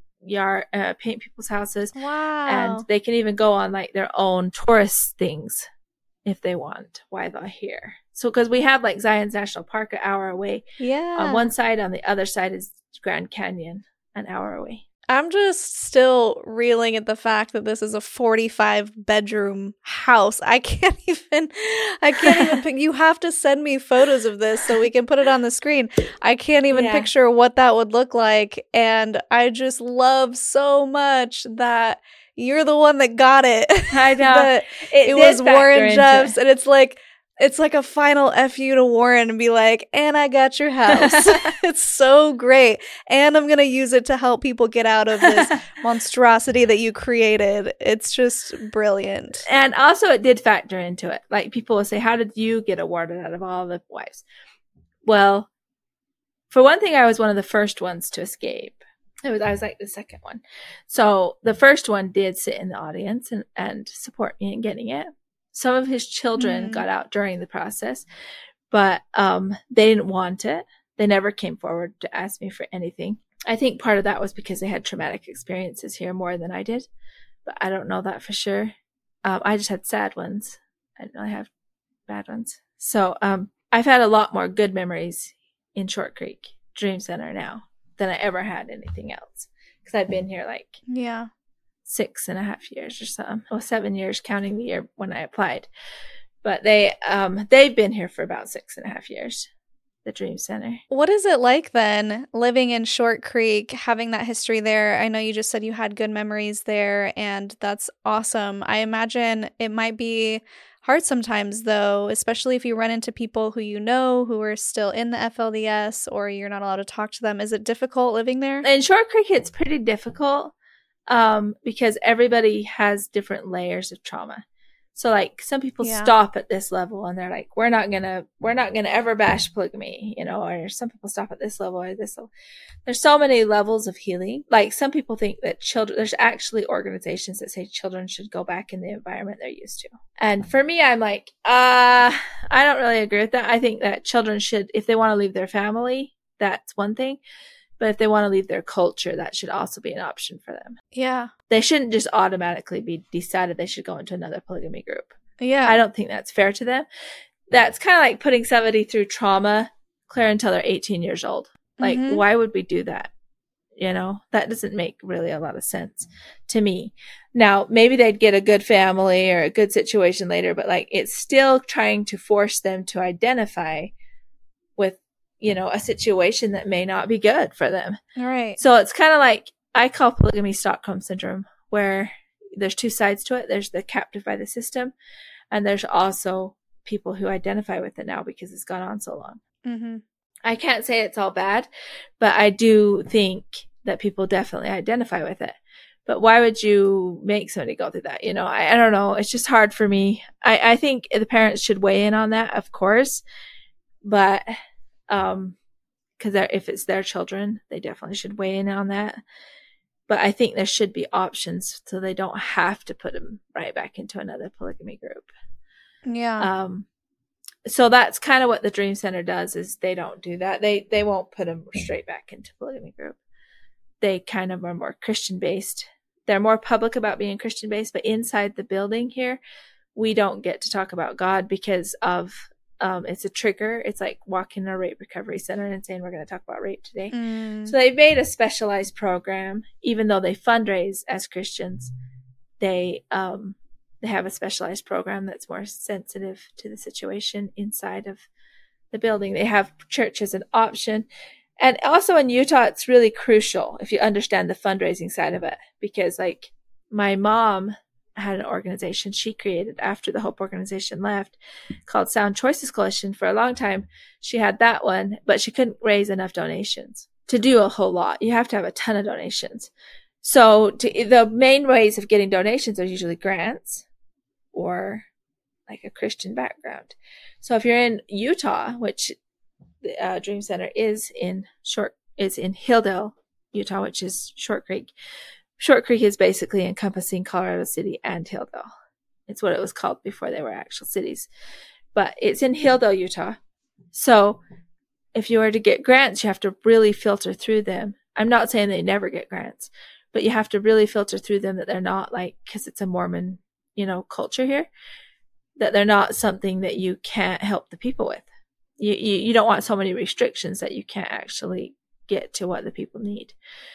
houses. Wow. And they can even go on their own tourist things if they want while they're here. So because we have Zion's National Park an hour away. Yeah. On one side, on the other side is Grand Canyon an hour away. I'm just still reeling at the fact that this is a 45 bedroom house. I can't even pick. You have to send me photos of this so we can put it on the screen. I can't even picture what that would look like. And I just love so much that you're the one that got it. I know. It was Warren Jeffs, and it's like a final FU to Warren and be and I got your house. It's so great. And I'm going to use it to help people get out of this monstrosity that you created. It's just brilliant. And also it did factor into it. People will say, how did you get awarded out of all the wives? Well, for one thing, I was one of the first ones to escape. I was the second one. So the first one did sit in the audience and support me in getting it. Some of his children got out during the process, but they didn't want it. They never came forward to ask me for anything. I think part of that was because they had traumatic experiences here more than I did, but I don't know that for sure. I just had sad ones. I didn't really have bad ones. So I've had a lot more good memories in Short Creek Dream Center now than I ever had anything else, because I've been here 6.5 years or something. Well, 7 years counting the year when I applied. But they've been here for about 6.5 years, the Dream Center. What is it like then, living in Short Creek, having that history there? I know you just said you had good memories there, and that's awesome. I imagine it might be hard sometimes, though, especially if you run into people who who are still in the FLDS, or you're not allowed to talk to them. Is it difficult living there? In Short Creek, it's pretty difficult. Because everybody has different layers of trauma. So some people stop at this level and they're we're not gonna ever bash polygamy, or some people stop at this level or this level. There's so many levels of healing. Some people think that there's actually organizations that say children should go back in the environment they're used to. And for me, I'm I don't really agree with that. I think that children should, if they want to leave their family, that's one thing. But if they want to leave their culture, that should also be an option for them. Yeah. They shouldn't just automatically be decided they should go into another polygamy group. Yeah. I don't think that's fair to them. That's kind of like putting somebody through trauma, Claire, until they're 18 years old. Why would we do that? That doesn't make really a lot of sense to me. Now, maybe they'd get a good family or a good situation later, but like it's still trying to force them to identify with, a situation that may not be good for them. All right. So it's kind of like, I call polygamy Stockholm syndrome, where there's two sides to it. There's the captive by the system, and there's also people who identify with it now because it's gone on so long. Mm-hmm. I can't say it's all bad, but I do think that people definitely identify with it. But why would you make somebody go through that? I don't know. It's just hard for me. I think the parents should weigh in on that, of course, but because if it's their children, they definitely should weigh in on that. But I think there should be options so they don't have to put them right back into another polygamy group. Yeah. So that's kind of what the Dream Center does, is they don't do that. They won't put them straight back into polygamy group. They kind of are more Christian based. They're more public about being Christian based, but inside the building here, we don't get to talk about God because of it's a trigger. It's like walking in a rape recovery center and saying we're going to talk about rape today. So they made a specialized program, even though they fundraise as Christians. They have a specialized program that's more sensitive to the situation inside of the building. They have church as an option. And also in Utah, it's really crucial if you understand the fundraising side of it, because like my mom had an organization she created after the Hope organization left called Sound Choices Coalition. For a long time, she had that one, but she couldn't raise enough donations to do a whole lot. You have to have a ton of donations. So the main ways of getting donations are usually grants or like a Christian background. So if you're in Utah, which the Dream Center is in Hilldale, Utah, which is Short Creek. Short Creek is basically encompassing Colorado City and Hilldale. It's what it was called before they were actual cities. But it's in Hilldale, Utah. So if you were to get grants, you have to really filter through them. I'm not saying they never get grants, but you have to really filter through them that they're not like, because it's a Mormon, culture here, that they're not something that you can't help the people with. You don't want so many restrictions that you can't actually get to what the people need.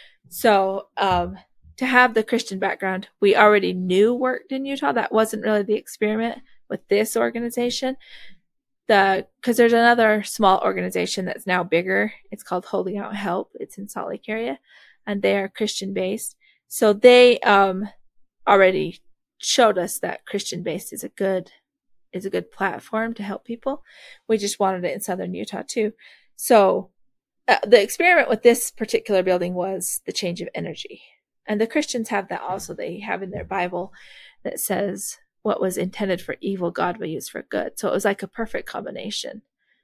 So, to have the Christian background, we already knew worked in Utah. That wasn't really the experiment with this organization. Because there's another small organization that's now bigger. It's called Holding Out Help. It's in Salt Lake area, and they are Christian based. So they already showed us that Christian based is a good platform to help people. We just wanted it in Southern Utah too. So the experiment with this particular building was the change of energy. And the Christians have that also. They have in their Bible that says what was intended for evil, God will use for good. So it was like a perfect combination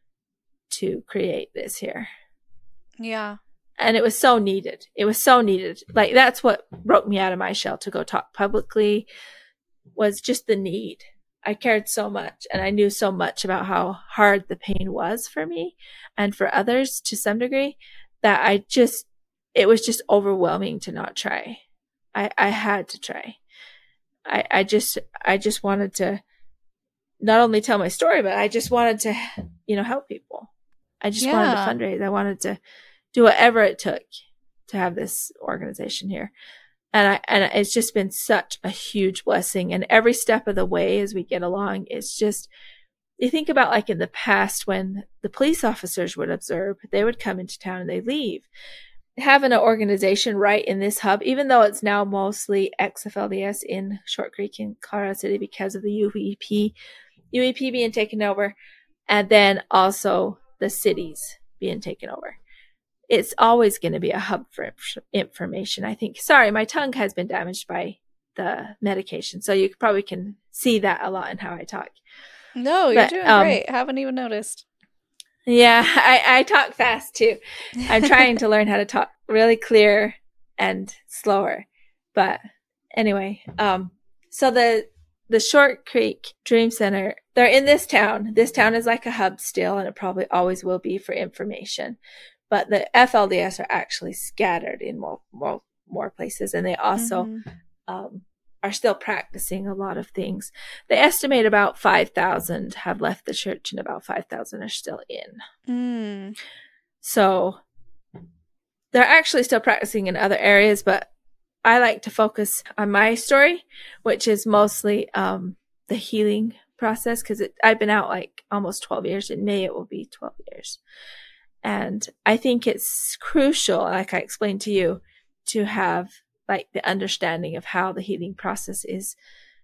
to create this here. Yeah. And it was so needed. It was so needed. Like that's what broke me out of my shell to go talk publicly, was just the need. I cared so much, and I knew so much about how hard the pain was for me and for others to some degree, that it was just overwhelming to not try. I had to try. I just wanted to not only tell my story, but I just wanted to, help people. I just wanted to fundraise. I wanted to do whatever it took to have this organization here. And it's just been such a huge blessing. And every step of the way as we get along, it's just, you think about like in the past when the police officers would observe, they would come into town and they leave. Having an organization right in this hub, even though it's now mostly ex-FLDS in Short Creek in Colorado City because of the UEP being taken over, and then also the cities being taken over. It's always going to be a hub for information, I think. Sorry, my tongue has been damaged by the medication, so you probably can see that a lot in how I talk. No, you're doing great. Haven't even noticed. Yeah, I talk fast too. I'm trying to learn how to talk really clear and slower. But anyway, so the Short Creek Dream Center, they're in this town. This town is like a hub still, and it probably always will be for information. But the FLDS are actually scattered in more places, and they also are still practicing a lot of things. They estimate about 5,000 have left the church, and about 5,000 are still in. So they're actually still practicing in other areas, but I like to focus on my story, which is mostly the healing process, because I've been out like almost 12 years. In May, it will be 12 years. And I think it's crucial, like I explained to you, to have like the understanding of how the healing process is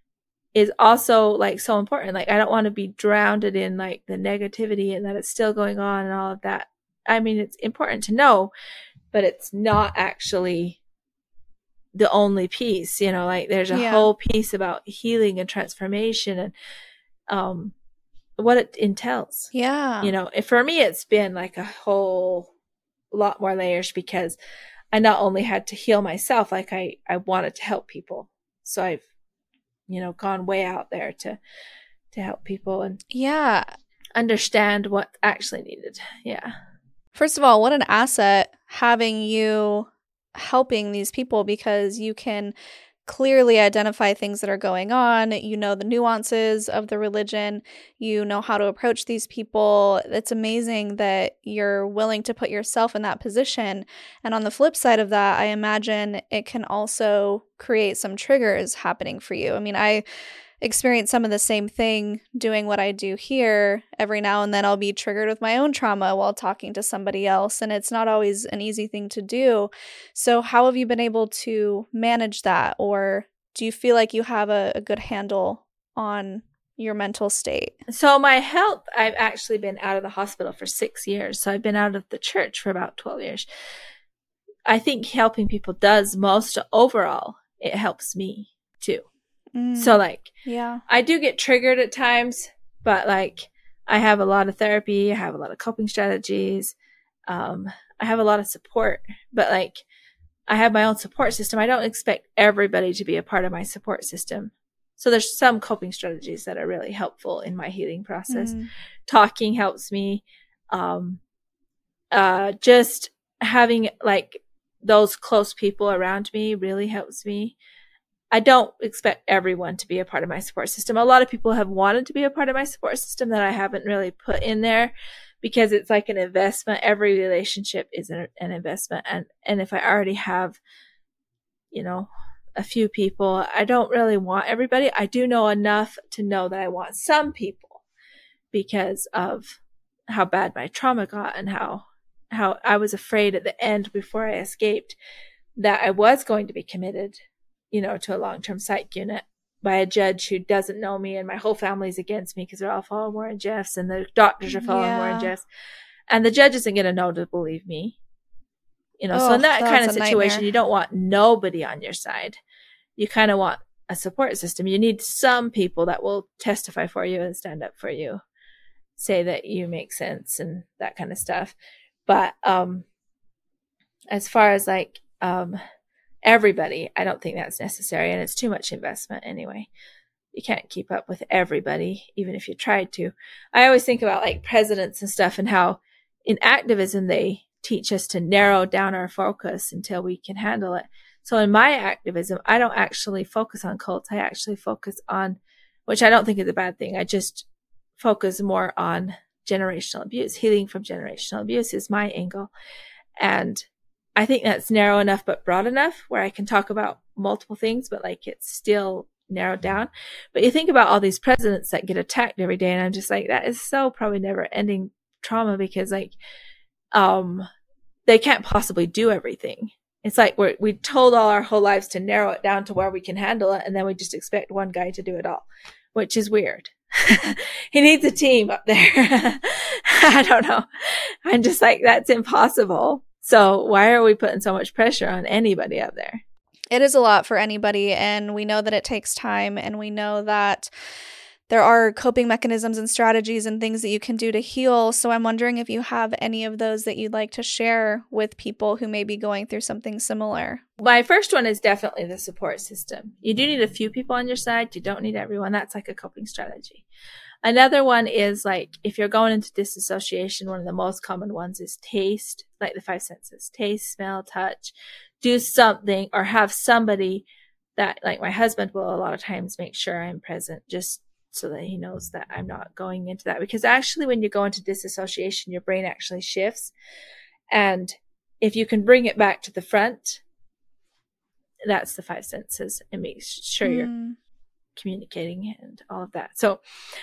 also like so important. Like, I don't want to be drowned in like the negativity and that it's still going on and all of that. I mean, it's important to know, but it's not actually the only piece, you know, like there's a whole piece about healing and transformation and what it entails. Yeah. You know, for me, it's been like a whole lot more layers, because I not only had to heal myself, like I wanted to help people. So I've, you know, gone way out there to help people and understand what actually needed. Yeah. First of all, what an asset having you helping these people, because you can clearly identify things that are going on. You know the nuances of the religion. You know how to approach these people. It's amazing that you're willing to put yourself in that position. And on the flip side of that, I imagine it can also create some triggers happening for you. I mean, I experience some of the same thing doing what I do here. Every now and then I'll be triggered with my own trauma while talking to somebody else, and it's not always an easy thing to do. So how have you been able to manage that, or do you feel like you have a good handle on your mental state? So my health, I've actually been out of the hospital for 6 years. So I've been out of the church for about 12 years. I think helping people does most overall. It helps me too. So like, I do get triggered at times, but like I have a lot of therapy. I have a lot of coping strategies. I have a lot of support, but like I have my own support system. I don't expect everybody to be a part of my support system. So there's some coping strategies that are really helpful in my healing process. Talking helps me. Just having like those close people around me really helps me. I don't expect everyone to be a part of my support system. A lot of people have wanted to be a part of my support system that I haven't really put in there, because it's like an investment. Every relationship is an investment. And if I already have, you know, a few people, I don't really want everybody. I do know enough to know that I want some people, because of how bad my trauma got and how I was afraid at the end, before I escaped, that I was going to be committed, you know, to a long-term psych unit by a judge who doesn't know me, and my whole family's against me because they're all following Warren Jeffs, and the doctors are following Warren Jeffs, and the judge isn't going to know to believe me, you know. So in that kind of situation, you don't want nobody on your side. You kind of want a support system. You need some people that will testify for you and stand up for you, say that you make sense and that kind of stuff. But as far as like everybody, I don't think that's necessary, and it's too much investment anyway. You can't keep up with everybody, even if you tried to. I always think about like presidents and stuff, and how in activism they teach us to narrow down our focus until we can handle it. So in my activism, I don't actually focus on cults. I actually focus on, which I don't think is a bad thing, I just focus more on generational abuse. Healing from generational abuse is my angle. And I think that's narrow enough but broad enough where I can talk about multiple things, but like it's still narrowed down. But you think about all these presidents that get attacked every day, and I'm just like, that is so probably never ending trauma, because like they can't possibly do everything. It's like we told all our whole lives to narrow it down to where we can handle it, and then we just expect one guy to do it all, which is weird. He needs a team up there. I don't know. I'm just like, that's impossible. So why are we putting so much pressure on anybody up there? It is a lot for anybody, and we know that it takes time, and we know that there are coping mechanisms and strategies and things that you can do to heal. So I'm wondering if you have any of those that you'd like to share with people who may be going through something similar. My first one is definitely the support system. You do need a few people on your side. You don't need everyone. That's like a coping strategy. Another one is like, if you're going into disassociation, one of the most common ones is taste, like the 5 senses: taste, smell, touch. Do something, or have somebody that, like my husband will a lot of times make sure I'm present, just so that he knows that I'm not going into that. Because actually when you go into disassociation, your brain actually shifts, and if you can bring it back to the front, that's the five senses, and make sure you're communicating and all of that. So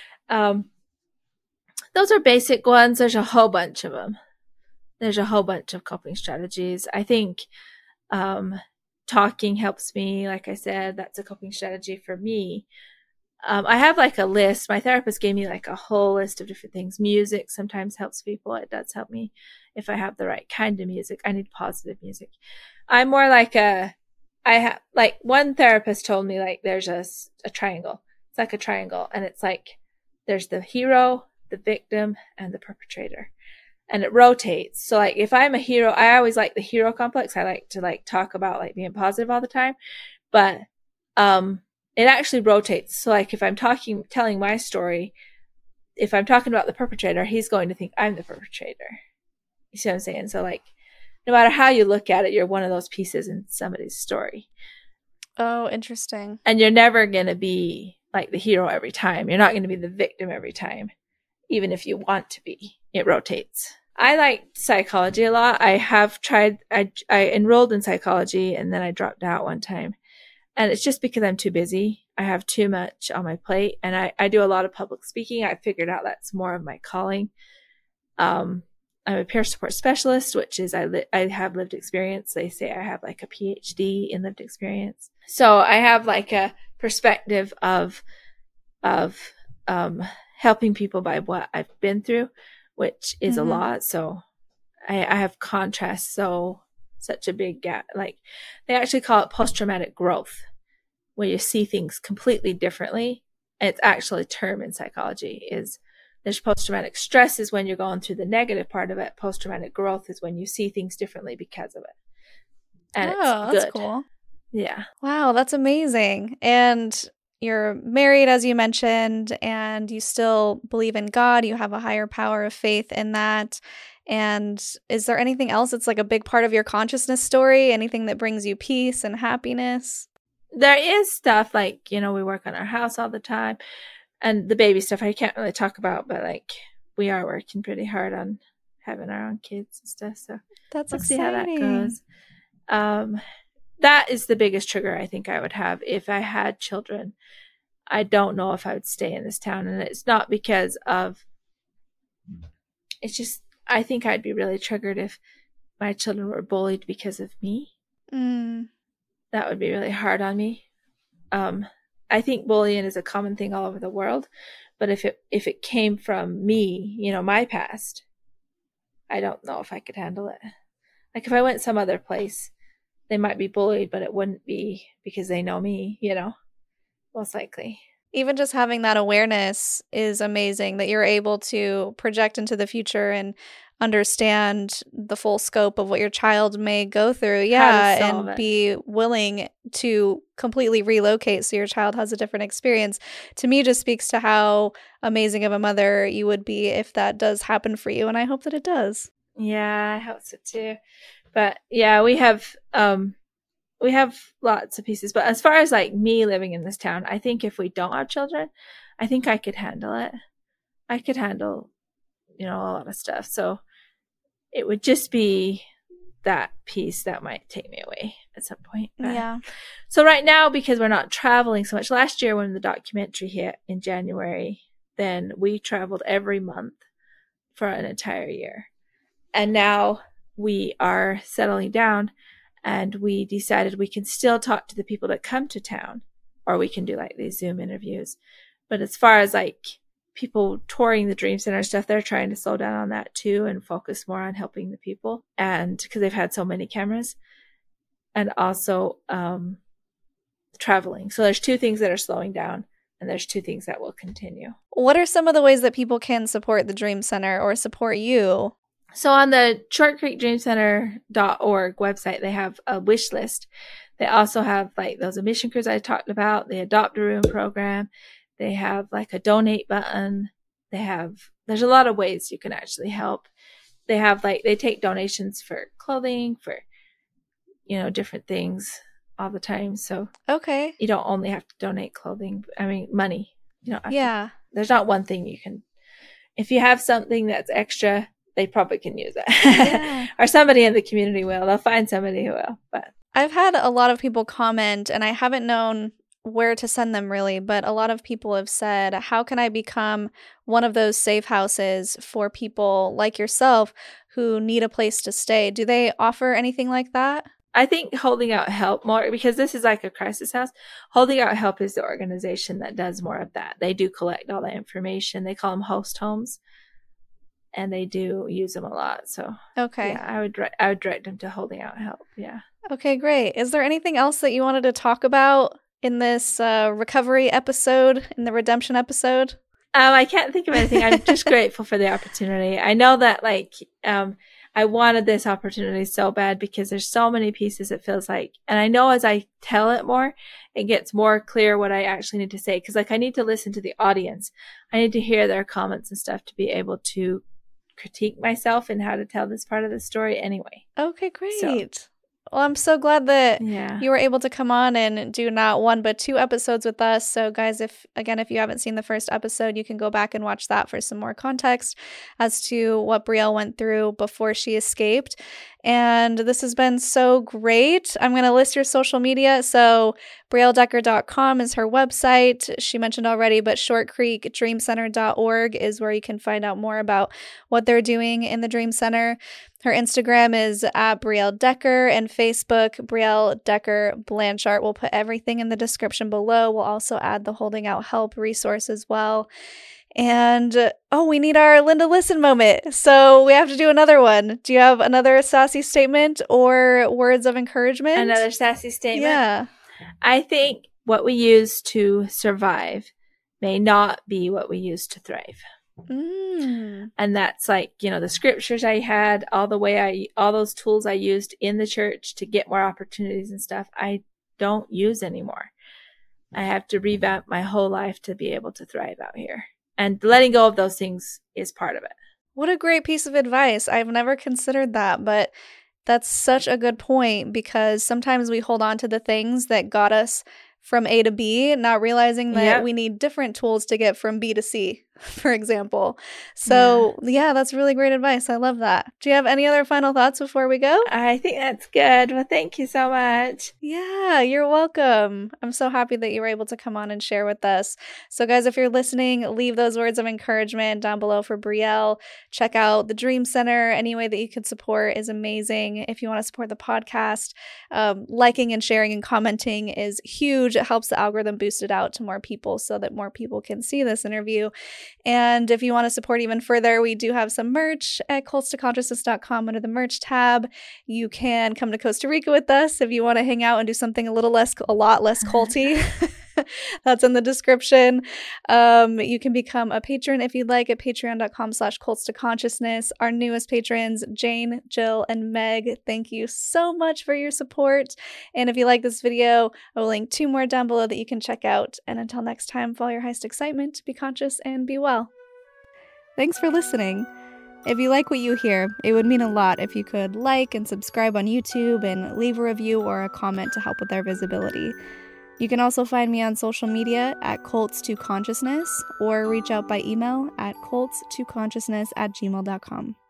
those are basic ones. There's a whole bunch of them. There's a whole bunch of coping strategies. I think talking helps me. Like I said, that's a coping strategy for me. I have like a list. My therapist gave me like a whole list of different things. Music sometimes helps people. It does help me if I have the right kind of music. I need positive music. I'm more like one therapist told me, like, there's a triangle. It's like a triangle, and it's like there's the hero, the victim, and the perpetrator, and it rotates. So like if I'm a hero, I always like the hero complex. I like to like talk about like being positive all the time, but it actually rotates. So like if I'm telling my story, if I'm talking about the perpetrator, he's going to think I'm the perpetrator. You see what I'm saying? So like, no matter how you look at it, you're one of those pieces in somebody's story. Oh, interesting. And you're never going to be like the hero every time. You're not going to be the victim every time, even if you want to be. It rotates. I like psychology a lot. I have tried, I enrolled in psychology, and then I dropped out one time. And it's just because I'm too busy. I have too much on my plate, and I do a lot of public speaking. I figured out that's more of my calling. I'm a peer support specialist, which is I have lived experience. They say I have like a PhD in lived experience. So I have like a perspective of helping people by what I've been through, which is a lot. So I have contrast. So such a big gap. Like they actually call it post-traumatic growth, where you see things completely differently. It's actually a term in psychology. Is there's post-traumatic stress is when you're going through the negative part of it. Post-traumatic growth is when you see things differently because of it. And it's good. That's cool. Yeah. Wow, that's amazing. And you're married, as you mentioned, and you still believe in God. You have a higher power of faith in that. And is there anything else that's like a big part of your consciousness story? Anything that brings you peace and happiness? There is stuff like, we work on our house all the time, and the baby stuff I can't really talk about, but like we are working pretty hard on having our own kids and stuff. So that's we'll exciting. see how that goes. That is the biggest trigger I think I would have if I had children. I don't know if I would stay in this town, and it's not because of, it's just, I think I'd be really triggered if my children were bullied because of me. That would be really hard on me. I think bullying is a common thing all over the world, but if it came from me, my past, I don't know if I could handle it. Like if I went some other place, they might be bullied, but it wouldn't be because they know me, most likely. Even just having that awareness is amazing, that you're able to project into the future and understand the full scope of what your child may go through. Yeah, and be willing to completely relocate so your child has a different experience. To me, just speaks to how amazing of a mother you would be if that does happen for you, and I hope that it does. Yeah, I hope so too. But yeah, we have lots of pieces. But as far as like me living in this town, I think if we don't have children, I think I could handle it. I could handle, a lot of stuff. So it would just be that piece that might take me away at some point. Yeah. So right now, because we're not traveling so much, last year when the documentary hit in January, then we traveled every month for an entire year. And now we are settling down, and we decided we can still talk to the people that come to town, or we can do like these Zoom interviews. But as far as like people touring the Dream Center stuff, they're trying to slow down on that too and focus more on helping the people. And because they've had so many cameras, and also traveling. So there's two things that are slowing down, and there's two things that will continue. What are some of the ways that people can support the Dream Center or support you? So on the shortcreekdreamcenter.org website, they have a wish list. They also have like those admission crews I talked about, the Adopt a Room program. They have like a donate button. There's a lot of ways you can actually help. They have they take donations for clothing, for, different things all the time. So okay, you don't only have to donate clothing. I mean, money. There's not one thing you can, if you have something that's extra they probably can use it. Yeah. Or somebody in the community will. They'll find somebody who will. But I've had a lot of people comment, and I haven't known where to send them really, but a lot of people have said, how can I become one of those safe houses for people like yourself who need a place to stay? Do they offer anything like that? I think Holding Out Help more, because this is like a crisis house. Holding Out Help is the organization that does more of that. They do collect all the information. They call them host homes, and they do use them a lot. So okay, yeah, I would direct them to Holding Out Help. Yeah. Okay, great. Is there anything else that you wanted to talk about in this recovery episode, in the redemption episode? I can't think of anything. I'm just grateful for the opportunity. I know that I wanted this opportunity so bad because there's so many pieces it feels like. And I know as I tell it more, it gets more clear what I actually need to say. Because I need to listen to the audience. I need to hear their comments and stuff to be able to critique myself and how to tell this part of the story anyway. Okay, great. Well, I'm so glad that Yeah. you were able to come on and do not one, but 2 episodes with us. So guys, if you haven't seen the first episode, you can go back and watch that for some more context as to what Brielle went through before she escaped. And this has been so great. I'm going to list your social media. So brielledecker.com is her website. She mentioned already, but shortcreekdreamcenter.org is where you can find out more about what they're doing in the Dream Center. Her Instagram is at Brielle Decker, and Facebook, Brielle Decker Blanchard. We'll put everything in the description below. We'll also add the Holding Out Help resource as well. And, we need our Linda Listen moment. So we have to do another one. Do you have another sassy statement or words of encouragement? Another sassy statement? Yeah. I think what we use to survive may not be what we use to thrive. And that's the scriptures I had, all those tools I used in the church to get more opportunities and stuff, I don't use anymore. I have to revamp my whole life to be able to thrive out here. And letting go of those things is part of it. What a great piece of advice. I've never considered that, but that's such a good point, because sometimes we hold on to the things that got us from A to B, not realizing that we need different tools to get from B to C, for example. So, yeah, that's really great advice. I love that. Do you have any other final thoughts before we go? I think that's good. Well, thank you so much. Yeah, you're welcome. I'm so happy that you were able to come on and share with us. So, guys, if you're listening, leave those words of encouragement down below for Brielle. Check out the Dream Center. Any way that you could support is amazing. If you want to support the podcast, liking and sharing and commenting is huge. It helps the algorithm boost it out to more people so that more people can see this interview. And if you want to support even further, we do have some merch at coltstoconsciousness.com under the merch tab. You can come to Costa Rica with us if you want to hang out and do something a lot less culty. That's in the description. You can become a patron if you'd like at patreon.com/cultstoconsciousness. Our newest patrons, Jane, Jill, and Meg, thank you so much for your support. And if you like this video, I will link 2 more down below that you can check out. And until next time, follow your highest excitement, be conscious, and be well. Thanks for listening. If you like what you hear, it would mean a lot if you could like and subscribe on YouTube and leave a review or a comment to help with our visibility. You can also find me on social media at Cults2Consciousness or reach out by email at cults2consciousness@gmail.com.